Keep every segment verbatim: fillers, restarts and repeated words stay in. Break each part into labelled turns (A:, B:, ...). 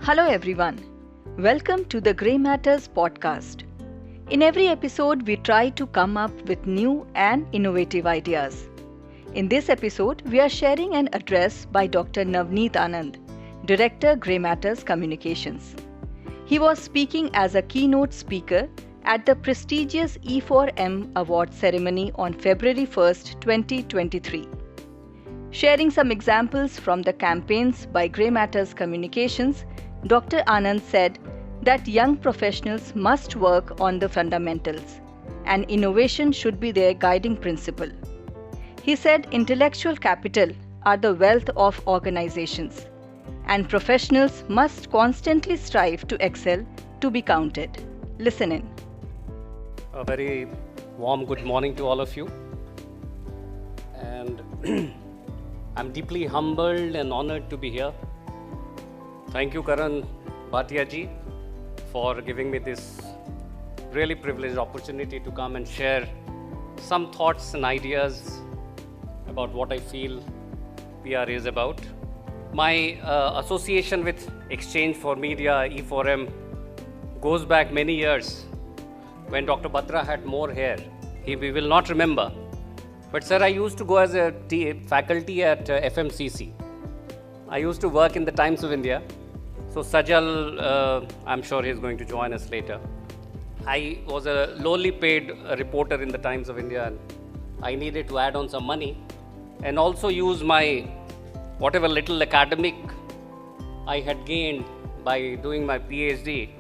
A: Hello everyone. Welcome to the Grey Matters podcast. In every episode, we try to come up with new and innovative ideas. In this episode, we are sharing an address by Doctor Navneet Anand, Director, Grey Matters Communications. He was speaking as a keynote speaker at the prestigious E four M award ceremony on February first, twenty twenty-three. Sharing some examples from the campaigns by Grey Matters Communications, Doctor Anand said that young professionals must work on the fundamentals and innovation should be their guiding principle. He said intellectual capital are the wealth of organizations and professionals must constantly strive to excel to be counted. Listen in.
B: A very warm good morning to all of you. And I'm deeply humbled and honored to be here. Thank you, Karan Bhatia ji, for giving me this really privileged opportunity to come and share some thoughts and ideas about what I feel P R is about. My uh, association with Exchange for Media, E four M, goes back many years when Doctor Batra had more hair. He, we will not remember. But sir, I used to go as a t- faculty at uh, F M C C. I used to work in the Times of India. So Sajal, uh, I'm sure he's going to join us later. I was a lowly paid uh, reporter in the Times of India, and I needed to add on some money and also use my whatever little academic I had gained by doing my PhD.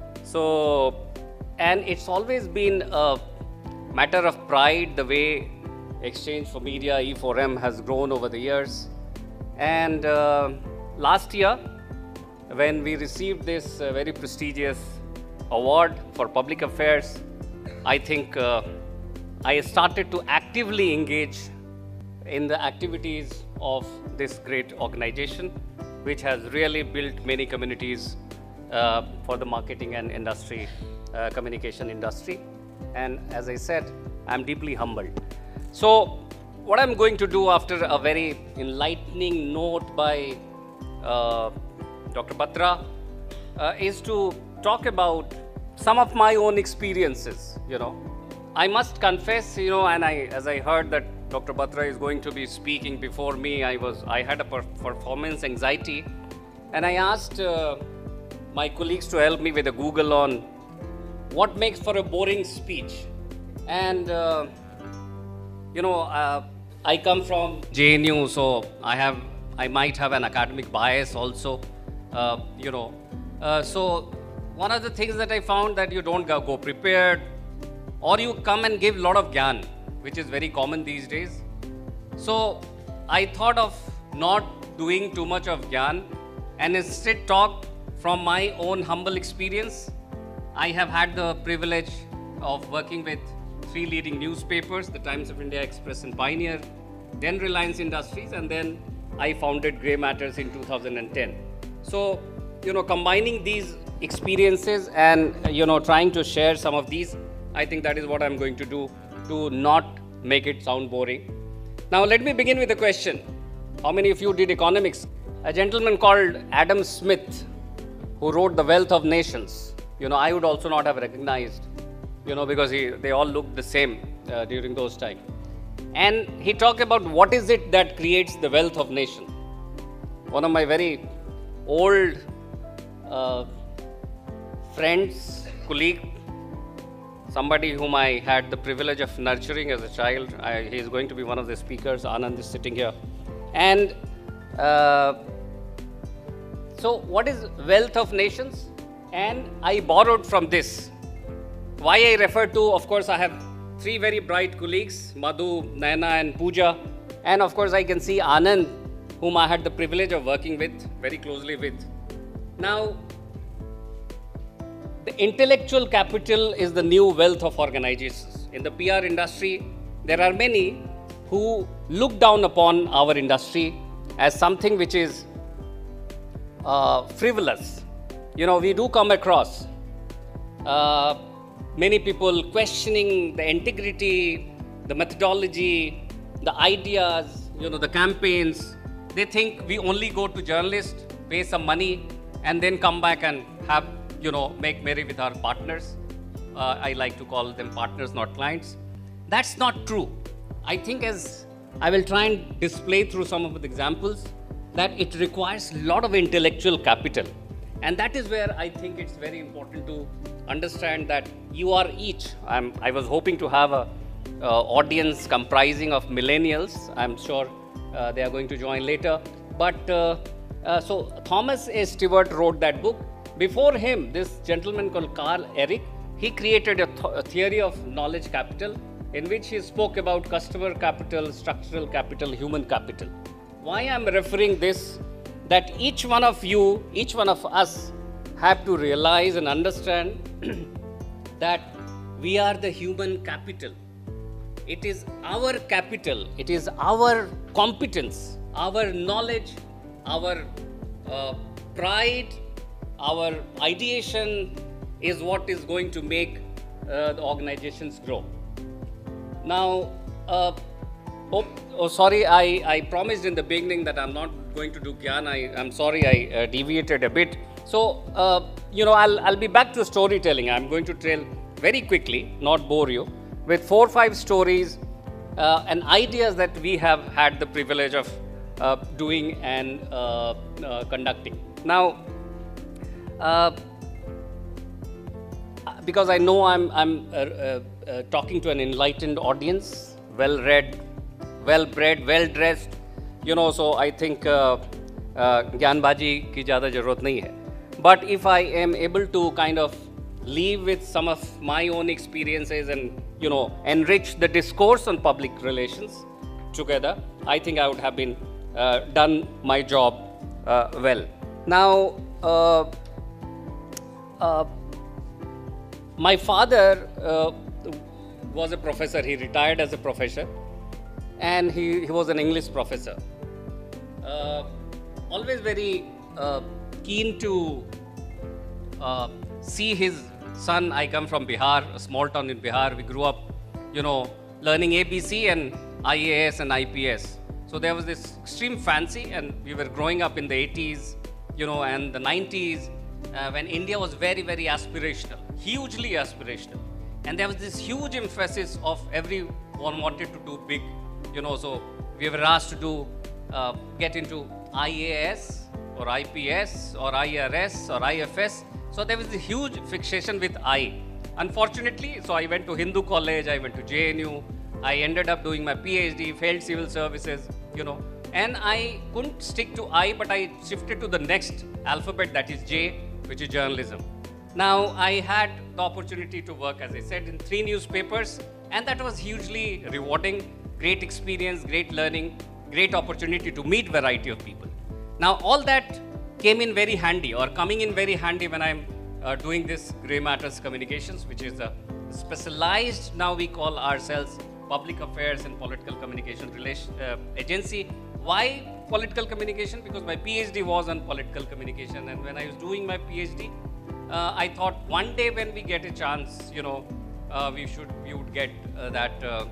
B: So, and it's always been a matter of pride the way Exchange for Media, E four M, has grown over the years. And uh, last year, when we received this uh, very prestigious award for public affairs, I think uh, I started to actively engage in the activities of this great organization, which has really built many communities uh, for the marketing and industry, uh, communication industry. And as I said, I'm deeply humbled. So what I'm going to do after a very enlightening note by uh, Doctor Batra uh, is to talk about some of my own experiences, you know. I must confess, you know, and I, as I heard that Doctor Batra is going to be speaking before me, I was, I had a per- performance anxiety, and I asked uh, my colleagues to help me with a Google on what makes for a boring speech. And, uh, you know, uh, I come from J N U, so I have, I might have an academic bias also. Uh, you know, uh, so one of the things that I found that you don't go, go prepared, or you come and give a lot of gyan, which is very common these days. So I thought of not doing too much of gyan and instead talk from my own humble experience. I have had the privilege of working with three leading newspapers, the Times of India, Express and Pioneer, then Reliance Industries, and then I founded Grey Matters in two thousand ten. So, you know, combining these experiences and, you know, trying to share some of these, I think that is what I'm going to do to not make it sound boring. Now, let me begin with a question. How many of you did economics? A gentleman called Adam Smith, who wrote The Wealth of Nations, you know, I would also not have recognized, you know, because he, they all looked the same uh, during those times. And he talked about what is it that creates the wealth of nation. One of my very old uh, friends, colleague, somebody whom I had the privilege of nurturing as a child. I, he is going to be one of the speakers. Anand is sitting here. And uh, so what is wealth of nations? And I borrowed from this. Why I refer to, of course, I have three very bright colleagues, Madhu, Naina and Pooja. And of course, I can see Anand, whom I had the privilege of working with, very closely with. Now, the intellectual capital is the new wealth of organizations. In the P R industry, there are many who look down upon our industry as something which is uh, frivolous. You know, we do come across uh, many people questioning the integrity, the methodology, the ideas, you know, the campaigns. They think we only go to journalists, pay some money, and then come back and have, you know, make merry with our partners. Uh, I like to call them partners, not clients. That's not true. I think, as I will try and display through some of the examples, that it requires a lot of intellectual capital. And that is where I think it's very important to understand that you are each. I'm, I was hoping to have a uh, audience comprising of millennials. I'm sure uh, they are going to join later. But uh, uh, so Thomas A. Stewart wrote that book. Before him, this gentleman called Carl Eric, he created a, th- a theory of knowledge capital in which he spoke about customer capital, structural capital, human capital. Why I'm referring this, that each one of you, each one of us have to realize and understand that we are the human capital. It is our capital, it is our competence, our knowledge, our uh, pride, our ideation is what is going to make uh, the organizations grow. Now, uh, oh, oh, sorry, I, I promised in the beginning that I'm not going to do Gyan. I, I'm sorry, I uh, deviated a bit. So, uh, you know, I'll, I'll be back to storytelling. I'm going to tell very quickly, not bore you, with four or five stories uh, and ideas that we have had the privilege of uh, doing and uh, uh, conducting. Now, uh, because I know I'm, I'm uh, uh, uh, talking to an enlightened audience, well-read, well-bred, well-dressed, you know, so I think uh, uh, Gyanbaji ki zyada zarurat nahi hai. But if I am able to kind of leave with some of my own experiences and, you know, enrich the discourse on public relations together, I think I would have been uh, done my job uh, well. Now, uh, uh, my father uh, was a professor. He retired as a professor, and he, he was an English professor. Uh, always very uh, keen to uh, see his son. I come from Bihar, a small town in Bihar. We grew up, you know, learning A B C and I A S and I P S. So there was this extreme fancy, and we were growing up in the eighties, you know, and the nineties, uh, when India was very, very aspirational, hugely aspirational. And there was this huge emphasis of everyone wanted to do big, you know, so we were asked to do, uh, get into I A S or I P S or I R S or I F S. So there was a huge fixation with I. Unfortunately, so I went to Hindu College, I went to J N U, I ended up doing my PhD, failed civil services, you know, and I couldn't stick to I, but I shifted to the next alphabet, that is J, which is journalism. Now, I had the opportunity to work, as I said, in three newspapers, and that was hugely rewarding, great experience, great learning, great opportunity to meet variety of people. Now, all that came in very handy, or coming in very handy when I'm uh, doing this Grey Matters Communications, which is a specialized, now we call ourselves Public Affairs and Political Communication Relation, uh, Agency. Why political communication? Because my PhD was on political communication, and when I was doing my PhD, uh, I thought one day when we get a chance, you know, uh, we should, we would get uh, that, uh,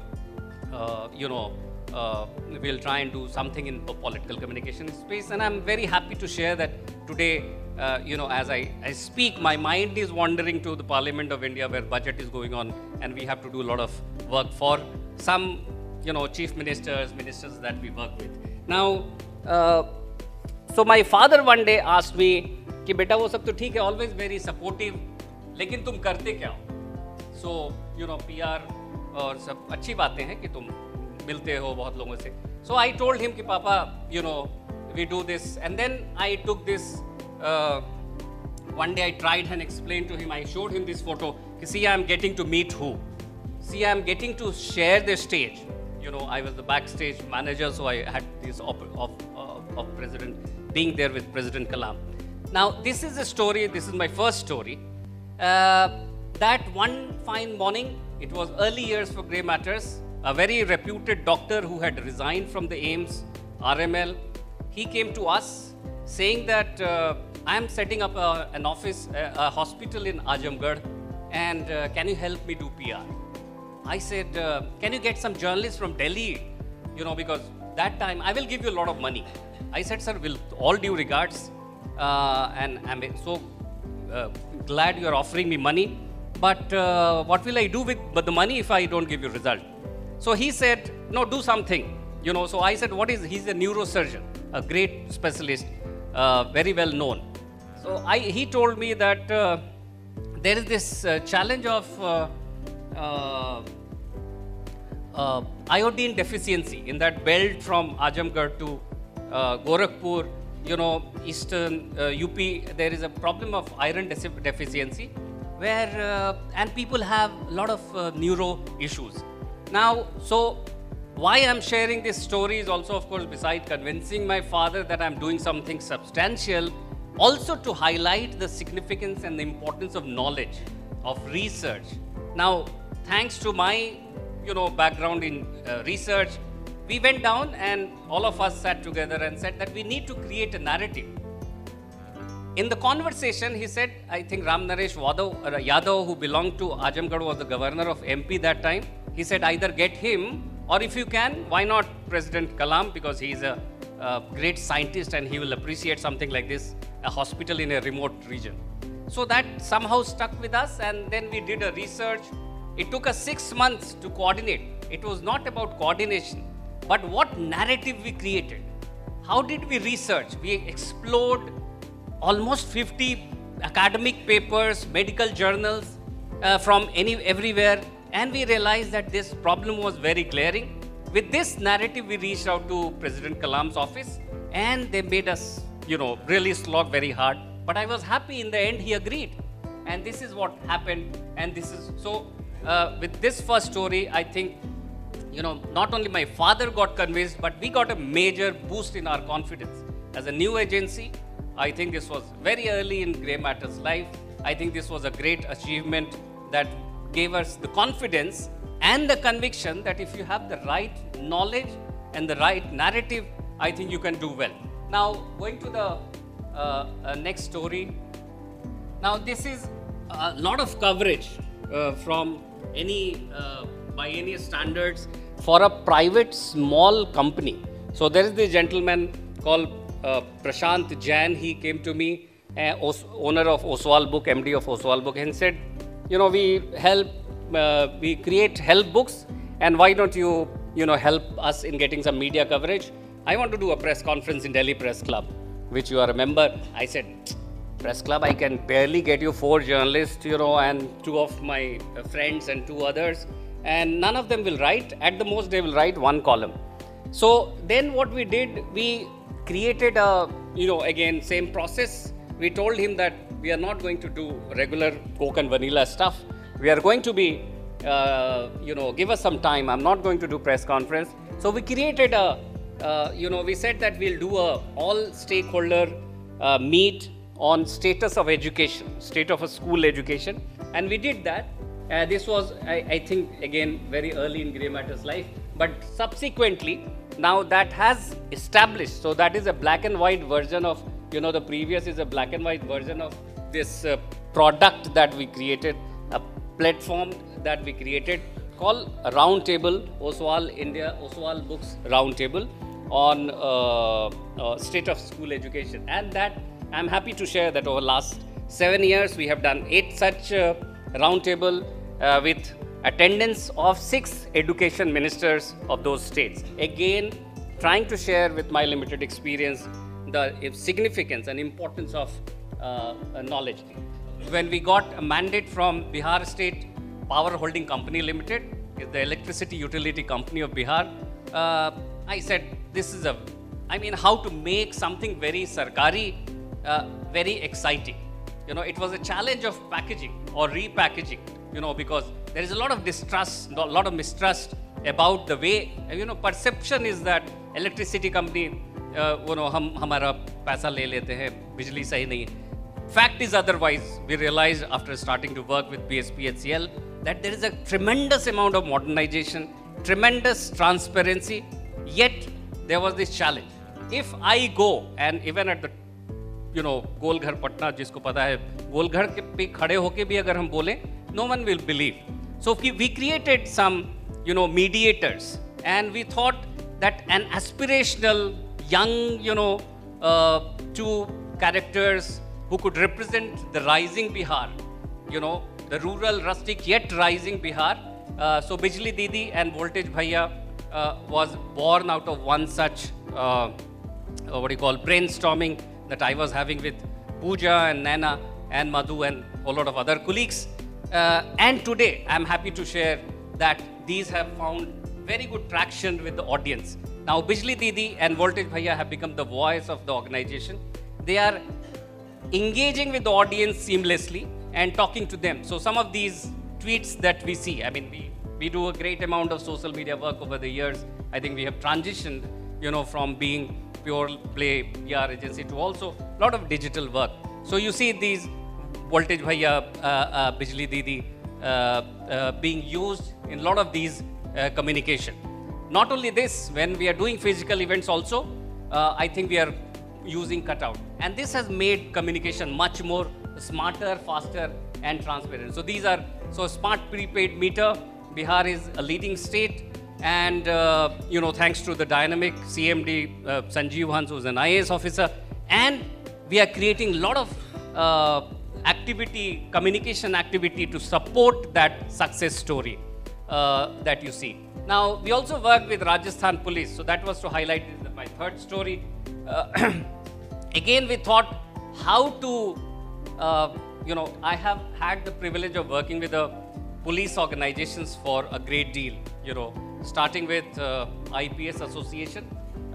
B: uh, you know, uh, we'll try and do something in the political communication space. And I'm very happy to share that today, uh, you know, as I, I speak, my mind is wandering to the Parliament of India where budget is going on, and we have to do a lot of work for some, you know, chief ministers, ministers that we work with. Now, uh, so my father one day asked me, कि बेटा वो सब तो ठीक है, always very supportive, लेकिन तुम करते क्या हो? So, you know, P R और सब अच्छी बातें हैं कि तुम मिलते हो बहुत लोगों से. So I told him कि पापा, you know, we do this, and then I took this. Uh, one day I tried and explained to him. I showed him this photo. See, I'm getting to meet who? See, I'm getting to share the stage. You know, I was the backstage manager, so I had this op of, uh, of President, being there with President Kalam. Now, this is a story, this is my first story. Uh, that one fine morning, it was early years for Grey Matters, a very reputed doctor who had resigned from the AIIMS, R M L, he came to us saying that uh, I am setting up a, an office, a, a hospital in Azamgarh, and uh, can you help me do P R? I said, uh, can you get some journalists from Delhi? You know, because that time I will give you a lot of money. I said, sir, with all due regards, uh, and I'm so uh, glad you're offering me money, but uh, what will I do with but the money if I don't give you result? So he said, no, do something, you know. So I said, what is, he's a neurosurgeon, a great specialist, uh, very well known. So I, he told me that uh, there is this uh, challenge of uh, uh, uh, iodine deficiency in that belt from Ajamgarh to uh, Gorakhpur, you know, eastern uh, U P. There is a problem of iron deficiency where, uh, and people have a lot of uh, neuro issues. Now, so why I'm sharing this story is also, of course, besides convincing my father that I'm doing something substantial, also to highlight the significance and the importance of knowledge, of research. Now, thanks to my, you know, background in uh, research, we went down and all of us sat together and said that we need to create a narrative. In the conversation, he said, I think Ram Naresh Yadav, uh, Yadav, who belonged to Ajamgarh, was the governor of M P that time. He said, either get him, or if you can, why not President Kalam, because he is a, a great scientist and he will appreciate something like this, a hospital in a remote region. So that somehow stuck with us, and then we did a research. It took us six months to coordinate. It was not about coordination, but what narrative we created. How did we research? We explored almost fifty academic papers, medical journals uh, from any everywhere, and we realized that this problem was very glaring. With this narrative, we reached out to President Kalam's office, and they made us, you know, really slog very hard. But I was happy in the end, he agreed. And this is what happened. And this is, so uh, with this first story, I think, you know, not only my father got convinced, but we got a major boost in our confidence. As a new agency, I think this was very early in Grey Matter's life. I think this was a great achievement that gave us the confidence and the conviction that if you have the right knowledge and the right narrative, I think you can do well. Now, going to the uh, uh, next story. Now, this is a lot of coverage uh, from any, uh, by any standards for a private small company. So, there is this gentleman called uh, Prashant Jain. He came to me, uh, owner of Oswal Book, M D of Oswal Book, and said, you know, we help, uh, we create help books, and why don't you, you know, help us in getting some media coverage? I want to do a press conference in Delhi Press Club, which you are a member. I said, Press Club, I can barely get you four journalists, you know, and two of my friends and two others, and none of them will write. At the most, they will write one column. So then what we did, we created a, you know, again, same process. We told him that we are not going to do regular Coke and vanilla stuff. We are going to be, uh, you know, give us some time. I'm not going to do press conference. So we created a, uh, you know, we said that we'll do a all stakeholder uh, meet on status of education, state of a school education. And we did that. Uh, this was, I, I think, again, very early in Grey Matter's life. But subsequently, now that has established. So that is a black and white version of, you know, the previous is a black and white version of this uh, product that we created, a platform that we created called Roundtable, Oswal India, Oswal Books Roundtable on uh, uh, state of school education. And that I'm happy to share that over the last seven years, we have done eight such uh, roundtable uh, with attendance of six education ministers of those states. Again, trying to share with my limited experience the significance and importance of uh, knowledge. When we got a mandate from Bihar State Power Holding Company Limited, the electricity utility company of Bihar, uh, I said, this is a, I mean, how to make something very sarkari, uh, very exciting. You know, it was a challenge of packaging or repackaging, you know, because there is a lot of distrust, a lot of mistrust about the way, you know, perception is that electricity company, uh, you know, hum hamara paisa le lete hain, bijli sahi nahi hai. Fact is otherwise. We realized after starting to work with B S P H C L that there is a tremendous amount of modernization, tremendous transparency, yet there was this challenge. If I go and even at the, you know, Golghar Patna, jisko pata hai, Golghar ke pe khade hoke bhi agar hum bole, no one will believe. So we, we created some, you know, mediators, and we thought that an aspirational young, you know, uh, to characters who could represent the rising Bihar, you know, the rural, rustic, yet rising Bihar. Uh, so Bijli Didi and Voltage Bhaiya uh, was born out of one such, uh, what do you call, brainstorming that I was having with Pooja and Naina and Madhu and a lot of other colleagues. Uh, and today, I'm happy to share that these have found very good traction with the audience. Now, Bijli Didi and Voltage Bhaiya have become the voice of the organization. They are engaging with the audience seamlessly and talking to them. So some of these tweets that we see, I mean, we, we do a great amount of social media work over the years. I think we have transitioned, you know, from being pure play P R agency to also a lot of digital work. So you see these Voltage Bhaiya, uh, uh, Bijli Didi uh, uh, being used in a lot of these uh, communication. Not only this, when we are doing physical events also, uh, I think we are using cutout. And this has made communication much more smarter, faster, and transparent. So these are, so smart prepaid meter, Bihar is a leading state. And, uh, you know, thanks to the dynamic C M D, uh, Sanjeev Hans, who's an I A S officer. And we are creating a lot of uh, activity, communication activity to support that success story uh, that you see. Now, we also work with Rajasthan Police. So that was to highlight my third story. Uh, again, we thought how to, uh, you know, I have had the privilege of working with the police organizations for a great deal, you know, starting with uh, I P S Association.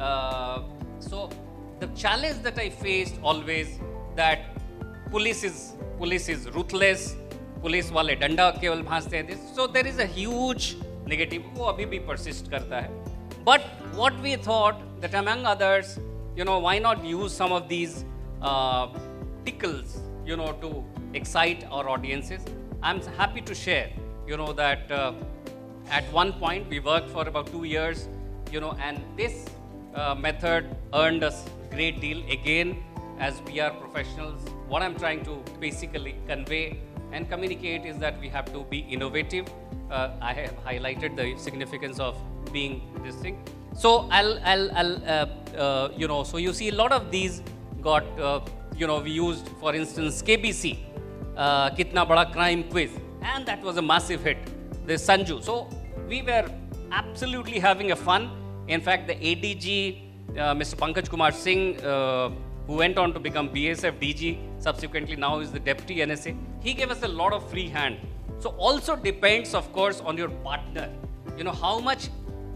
B: Uh, so the challenge that I faced always that police is, police is ruthless, police wale danda keval bhaste hain. So there is a huge negative, wo abhi bhi persist karta hai. But what we thought that among others, you know, why not use some of these uh, tickles, you know, to excite our audiences. I'm happy to share, you know, that uh, at one point we worked for about two years, you know, and this uh, method earned us a great deal. Again, as P R professionals, what I'm trying to basically convey and communicate is that we have to be innovative. Uh, I have highlighted the significance of being this thing. So I'll, I'll, I'll uh, uh, you know, so you see a lot of these got, uh, you know, we used, for instance, K B C, uh, Kitna Bada Crime Quiz, and that was a massive hit. The Sanju. So we were absolutely having a fun. In fact, the A D G, uh, Mister Pankaj Kumar Singh, uh, who went on to become B S F D G, subsequently now is the Deputy N S A, he gave us a lot of free hand. So also depends, of course, on your partner. You know, how much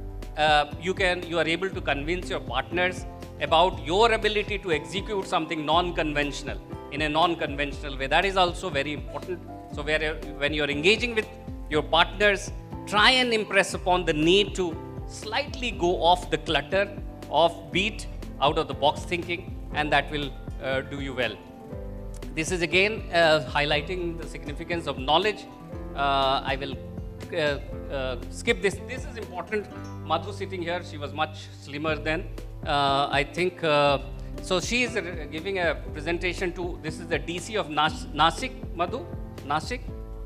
B: uh, you can, you are able to convince your partners about your ability to execute something non-conventional in a non-conventional way. That is also very important. So where, when you're engaging with your partners, try and impress upon the need to slightly go off the clutter, off beat, out of the box thinking, and that will uh, do you well. This is again uh, highlighting the significance of knowledge. Uh, I will uh, uh, skip this. This is important. Madhu sitting here, she was much slimmer then. Uh, I think, uh, so she is uh, giving a presentation to, this is the D C of Nas Nasik, Madhu, Nasik.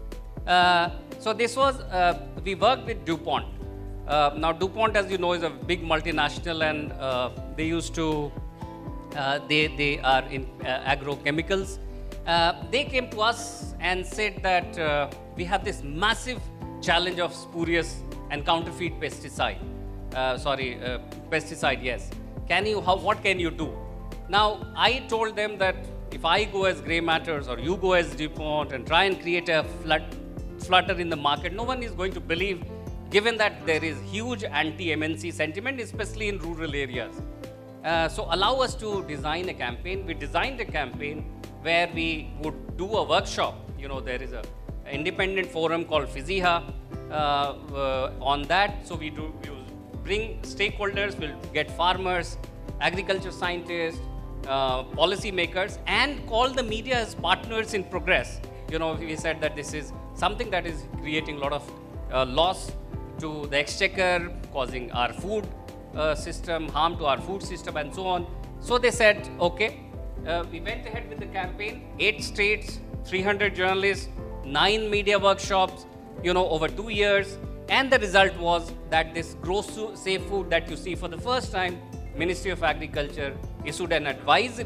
B: Uh, so this was, uh, we worked with DuPont. Uh, now DuPont, as you know, is a big multinational, and uh, they used to, uh, they, they are in uh, agrochemicals. Uh, they came to us and said that uh, we have this massive challenge of spurious and counterfeit pesticide. Uh, sorry, uh, pesticide, yes. Can you, how, what can you do? Now, I told them that if I go as Grey Matters or you go as DuPont and try and create a flood, flutter in the market, no one is going to believe, given that there is huge anti-M N C sentiment, especially in rural areas. Uh, so allow us to design a campaign. We designed a campaign where we would do a workshop. You know, there is a an independent forum called Fiziha uh, uh, on that. So we do we bring stakeholders, we'll get farmers, agriculture scientists, uh, policy makers, and call the media as partners in progress. You know, we said that this is something that is creating a lot of uh, loss to the exchequer, causing our food uh, system, harm to our food system, and so on. So they said, okay, uh, we went ahead with the campaign, eight states, three hundred journalists, nine media workshops, you know, over two years. And the result was that this Grow Safe Food that you see for the first time, Ministry of Agriculture issued an advisory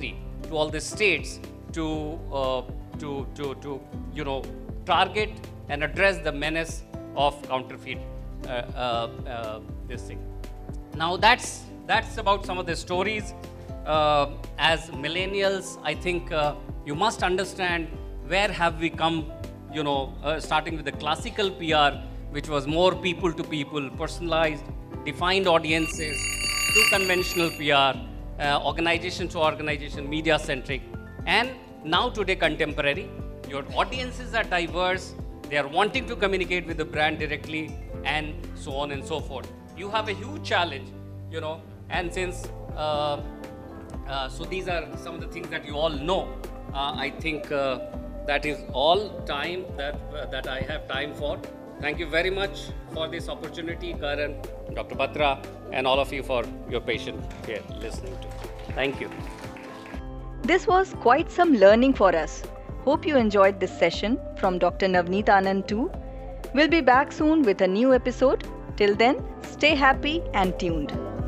B: to all the states to, uh, to, to, to, you know, target and address the menace of counterfeit uh, uh, uh, this thing. Now that's, that's about some of the stories. Uh, as millennials, I think uh, you must understand where have we come, you know, uh, starting with the classical P R, which was more people to people, personalized, defined audiences, to conventional P R, uh, organization to organization, media centric, and now today contemporary. Your audiences are diverse, they are wanting to communicate with the brand directly, and so on and so forth. You have a huge challenge, you know, and since uh, Uh, so these are some of the things that you all know. Uh, I think uh, that is all time that, uh, that I have time for. Thank you very much for this opportunity, Karan, Doctor Batra, and all of you for your patience here listening to. Thank you.
A: This was quite some learning for us. Hope you enjoyed this session from Doctor Navneet Anand too. We'll be back soon with a new episode. Till then, stay happy and tuned.